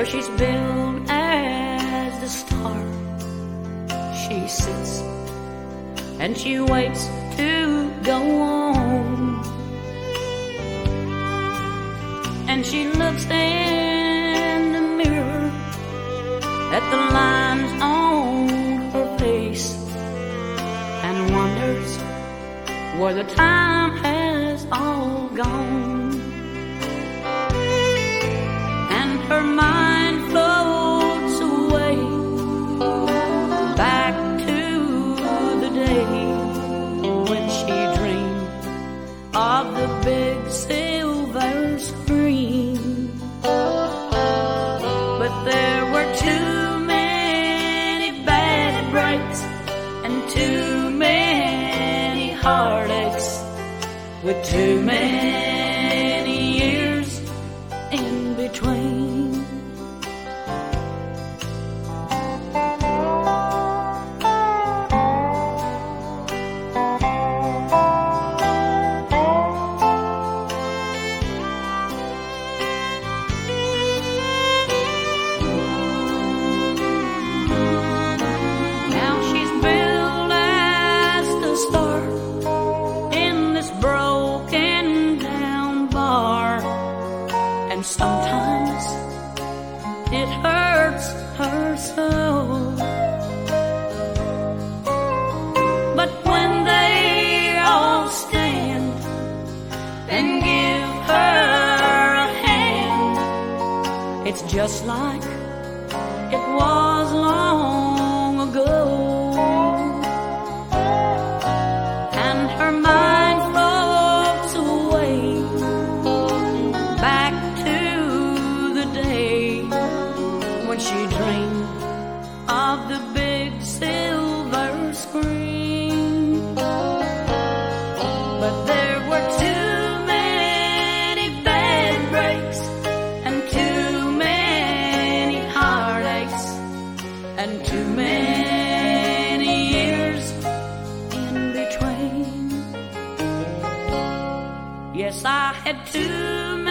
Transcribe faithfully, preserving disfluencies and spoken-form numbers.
where she's billed as the star. She sits and she waits to go on, and she looks in the mirror at the lines on her face and wonders where the time has all gone. And her mind floats away back to the day when she dreamed of the big silver screen. But there were too many bad breaks and too many heartaches, with too many years in between. Now she's billed as the star in this broken down bar, and sometimes it hurts her so. But when they all stand and give her a hand, it's just like it was long ago. And her mind floats away back to the day when she dreamed of the big silver screen. But there were too many bad breaks and too many heartaches and too many years in between. Yes, I had too